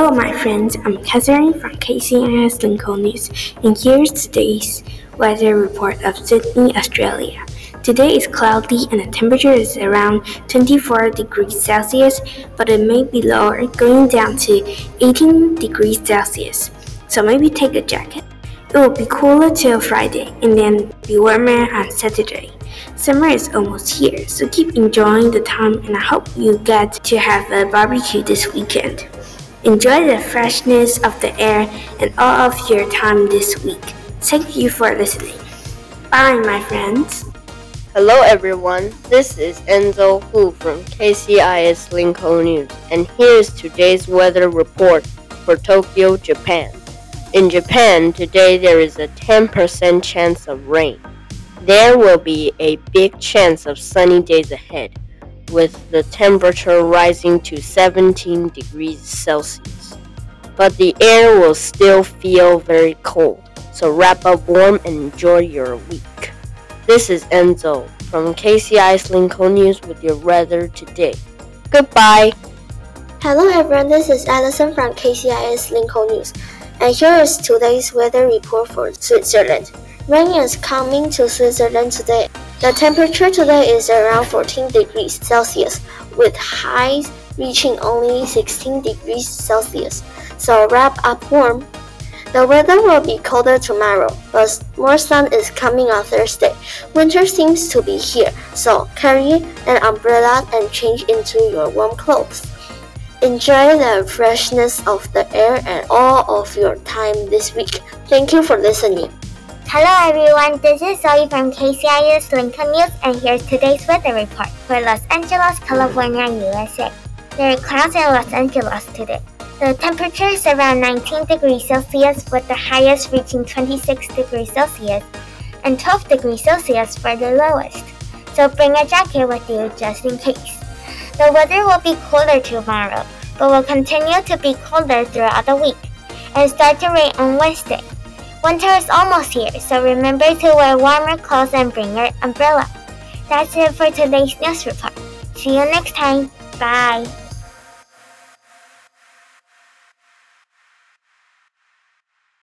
Hello, my friends. I'm Catherine from KCIS Lincoln News, and here's today's weather report of Sydney, Australia. Today is cloudy and the temperature is around 24 degrees Celsius, but it may be lower, going down to 18 degrees Celsius. So maybe take a jacket. It will be cooler till Friday and then be warmer on Saturday. Summer is almost here, so keep enjoying the time, and I hope you get to have a barbecue this weekend. Enjoy the freshness of the air and all of your time this week. Thank you for listening. Bye, my friends. Hello everyone, this is Enzo Hu from KCIS Lincoln News, and here's today's weather report for Tokyo, Japan. In Japan, today there is a 10% chance of rain. There will be a big chance of sunny days ahead, with the temperature rising to 17 degrees Celsius. But the air will still feel very cold, so wrap up warm and enjoy your week. This is Enzo from KCIS Lincoln News with your weather today. Goodbye! Hello everyone, this is Allison from KCIS Lincoln News, and here is today's weather report for Switzerland. Rain is coming to Switzerland today. The temperature today is around 14 degrees Celsius, with highs reaching only 16 degrees Celsius, so wrap up warm. The weather will be colder tomorrow, but more sun is coming on Thursday. Winter seems to be here, so carry an umbrella and change into your warm clothes. Enjoy the freshness of the air and all of your time this week. Thank you for listening. Hello everyone, this is Zoe from KCIS Lincoln News, and here's today's weather report for Los Angeles, California, USA. There are clouds in Los Angeles today. The temperature is around 19 degrees Celsius, with the highest reaching 26 degrees Celsius and 12 degrees Celsius for the lowest. So bring a jacket with you just in case. The weather will be cooler tomorrow, but will continue to be colder throughout the week and start to rain on Wednesday. Winter is almost here, so remember to wear warmer clothes and bring your umbrella. That's it for today's news report. See you next time. Bye.